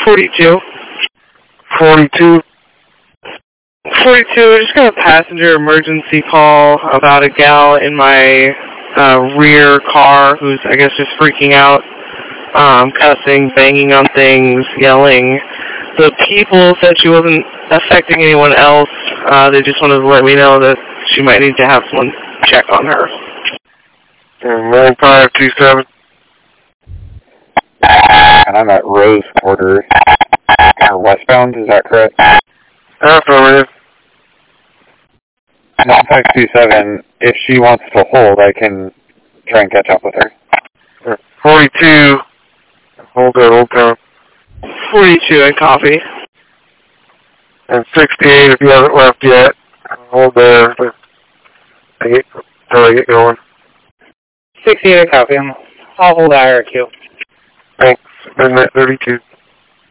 42. 42. 42, just got a passenger emergency call about a gal in my rear car who's, I guess, just freaking out, cussing, banging on things, yelling. The people said she wasn't affecting anyone else. They just wanted to let me know that she might need to have someone check on her. 9527. And I'm at Rose Quarter, westbound, is that correct? Affirmative. 9527, if she wants to hold, I can try and catch up with her. 42. Hold there, hold down. 42, and copy. And 68, if you haven't left yet, hold there until I get going. 68, copy. I'll hold IRQ. Thanks. Midnight 32.